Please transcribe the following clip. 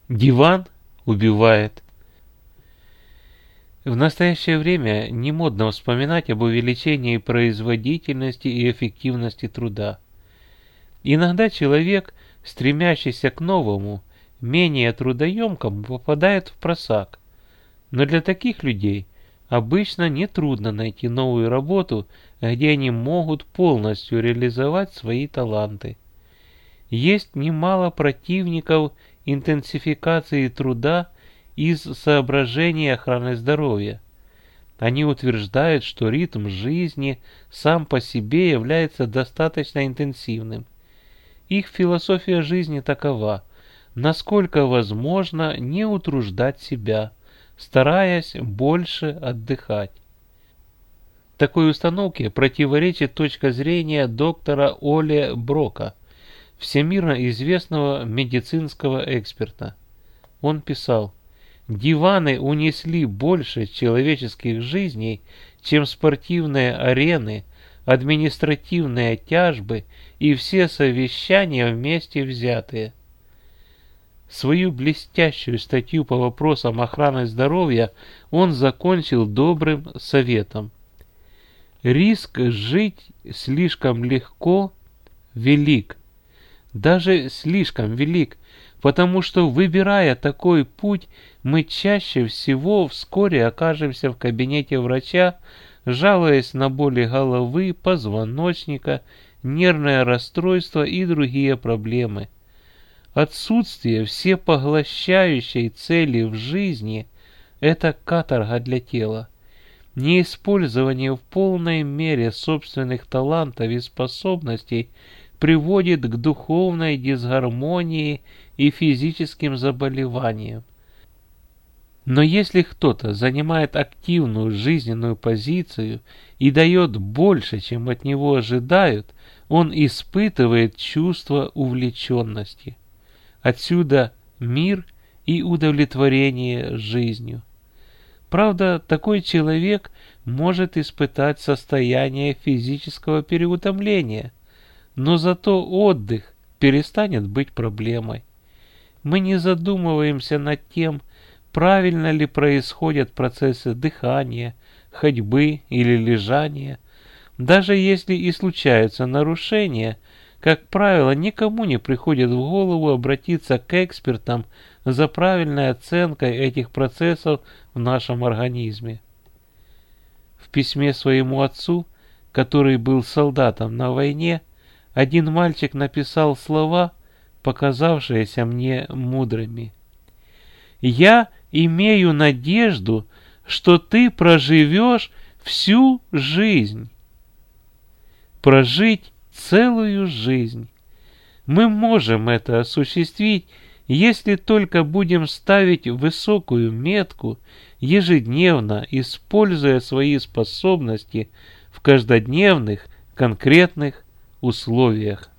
Диван убивает. В настоящее время не модно вспоминать об увеличении производительности и эффективности труда. Иногда человек, стремящийся к новому, менее трудоемкому, попадает в просак. Но для таких людей обычно нетрудно найти новую работу, где они могут полностью реализовать свои таланты. Есть немало противников интенсификации труда из соображений охраны здоровья. Они утверждают, что ритм жизни сам по себе является достаточно интенсивным. Их философия жизни такова: насколько возможно не утруждать себя, стараясь больше отдыхать. Такой установке противоречит точка зрения доктора Оле Брока, всемирно известного медицинского эксперта. Он писал: «Диваны унесли больше человеческих жизней, чем спортивные арены, административные тяжбы и все совещания вместе взятые». Свою блестящую статью по вопросам охраны здоровья он закончил добрым советом: «Риск жить слишком легко велик, даже слишком велик, потому что, выбирая такой путь, мы чаще всего вскоре окажемся в кабинете врача, жалуясь на боли головы, позвоночника, нервное расстройство и другие проблемы. Отсутствие всепоглощающей цели в жизни – это каторга для тела. Неиспользование в полной мере собственных талантов и способностей приводит к духовной дисгармонии и физическим заболеваниям. Но если кто-то занимает активную жизненную позицию и дает больше, чем от него ожидают, он испытывает чувство увлеченности. Отсюда мир и удовлетворение жизнью. Правда, такой человек может испытать состояние физического переутомления, но зато отдых перестанет быть проблемой. Мы не задумываемся над тем, правильно ли происходят процессы дыхания, ходьбы или лежания. Даже если и случаются нарушения, как правило, никому не приходит в голову обратиться к экспертам за правильной оценкой этих процессов в нашем организме. В письме своему отцу, который был солдатом на войне, один мальчик написал слова, показавшиеся мне мудрыми: «Я имею надежду, что ты проживешь всю жизнь». Прожить целую жизнь. Мы можем это осуществить, если только будем ставить высокую метку, ежедневно используя свои способности в каждодневных конкретных условиях.